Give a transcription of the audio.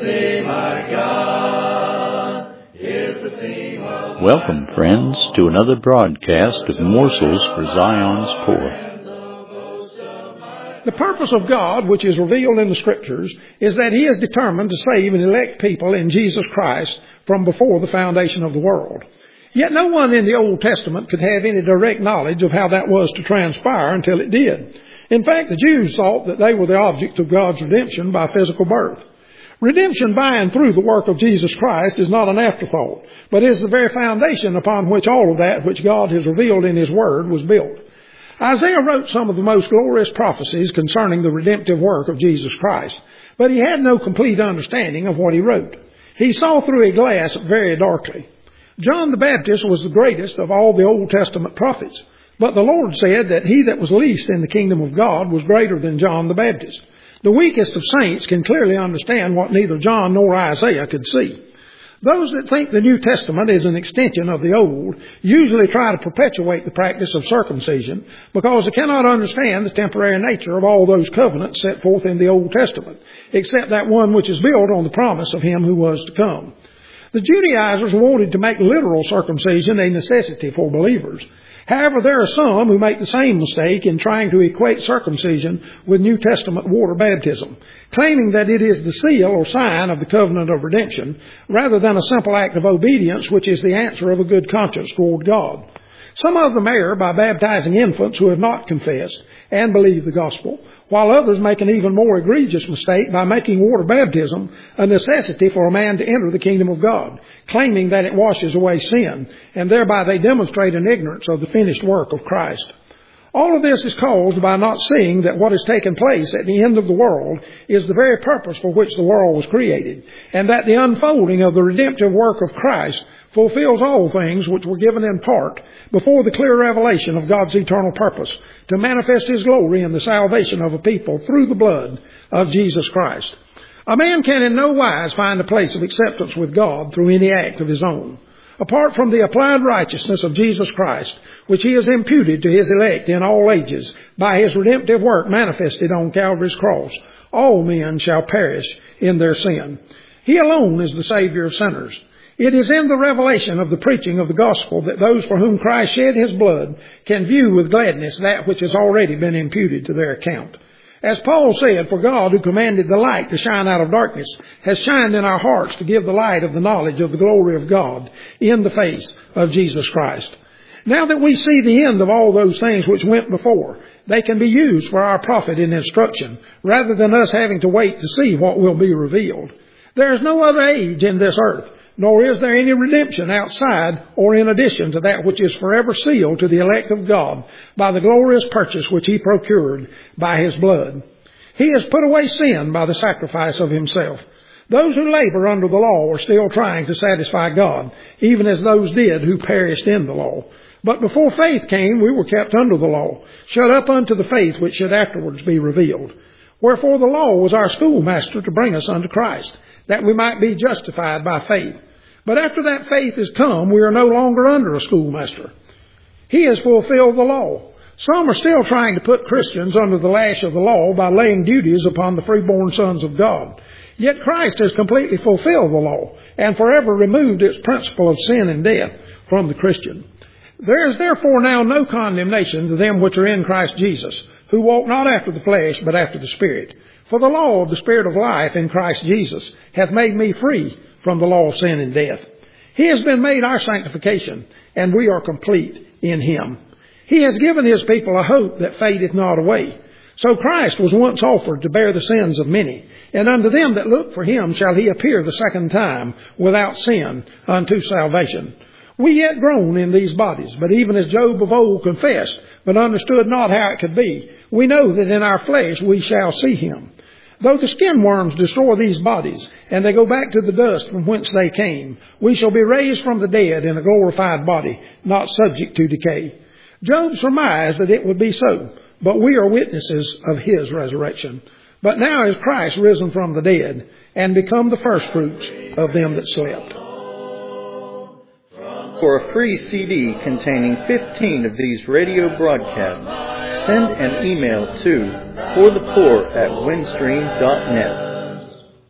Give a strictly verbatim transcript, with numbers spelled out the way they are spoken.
theme, my God, is the theme of Welcome, friends, to another broadcast of Morsels for Zion's Poor. The purpose of God, which is revealed in the Scriptures, is that He is determined to save and elect people in Jesus Christ from before the foundation of the world. Yet no one in the Old Testament could have any direct knowledge of how that was to transpire until it did. In fact, the Jews thought that they were the object of God's redemption by physical birth. Redemption by and through the work of Jesus Christ is not an afterthought, but is the very foundation upon which all of that which God has revealed in His Word was built. Isaiah wrote some of the most glorious prophecies concerning the redemptive work of Jesus Christ, but he had no complete understanding of what he wrote. He saw through a glass very darkly. John the Baptist was the greatest of all the Old Testament prophets, but the Lord said that he that was least in the kingdom of God was greater than John the Baptist. The weakest of saints can clearly understand what neither John nor Isaiah could see. Those that think the New Testament is an extension of the Old usually try to perpetuate the practice of circumcision because they cannot understand the temporary nature of all those covenants set forth in the Old Testament, except that one which is built on the promise of Him who was to come. The Judaizers wanted to make literal circumcision a necessity for believers. However, there are some who make the same mistake in trying to equate circumcision with New Testament water baptism, claiming that it is the seal or sign of the covenant of redemption, rather than a simple act of obedience which is the answer of a good conscience toward God. Some of them err by baptizing infants who have not confessed and believed the gospel, while others make an even more egregious mistake by making water baptism a necessity for a man to enter the kingdom of God, claiming that it washes away sin, and thereby they demonstrate an ignorance of the finished work of Christ. All of this is caused by not seeing that what has taken place at the end of the world is the very purpose for which the world was created, and that the unfolding of the redemptive work of Christ fulfills all things which were given in part before the clear revelation of God's eternal purpose to manifest His glory in the salvation of a people through the blood of Jesus Christ. A man can in no wise find a place of acceptance with God through any act of his own. Apart from the applied righteousness of Jesus Christ, which He has imputed to His elect in all ages by His redemptive work manifested on Calvary's cross, all men shall perish in their sin. He alone is the Savior of sinners. It is in the revelation of the preaching of the gospel that those for whom Christ shed His blood can view with gladness that which has already been imputed to their account. As Paul said, for God who commanded the light to shine out of darkness has shined in our hearts to give the light of the knowledge of the glory of God in the face of Jesus Christ. Now that we see the end of all those things which went before, they can be used for our profit and instruction, rather than us having to wait to see what will be revealed. There is no other age in this earth, nor is there any redemption outside or in addition to that which is forever sealed to the elect of God by the glorious purchase which He procured by His blood. He has put away sin by the sacrifice of Himself. Those who labor under the law are still trying to satisfy God, even as those did who perished in the law. But before faith came, we were kept under the law, shut up unto the faith which should afterwards be revealed. Wherefore the law was our schoolmaster to bring us unto Christ, that we might be justified by faith. But after that faith is come, we are no longer under a schoolmaster. He has fulfilled the law. Some are still trying to put Christians under the lash of the law by laying duties upon the freeborn sons of God. Yet Christ has completely fulfilled the law and forever removed its principle of sin and death from the Christian. There is therefore now no condemnation to them which are in Christ Jesus, who walk not after the flesh, but after the Spirit. For the law of the Spirit of life in Christ Jesus hath made me free from the law of sin and death. He has been made our sanctification, and we are complete in Him. He has given His people a hope that fadeth not away. So Christ was once offered to bear the sins of many, and unto them that look for Him shall He appear the second time without sin unto salvation. We yet groan in these bodies, but even as Job of old confessed, but understood not how it could be, we know that in our flesh we shall see Him. Though the skin worms destroy these bodies, and they go back to the dust from whence they came, we shall be raised from the dead in a glorified body, not subject to decay. Job surmised that it would be so, but we are witnesses of his resurrection. But now is Christ risen from the dead, and become the firstfruits of them that slept. For a free C D containing fifteen of these radio broadcasts, send an email to for the poor at windstream dot net.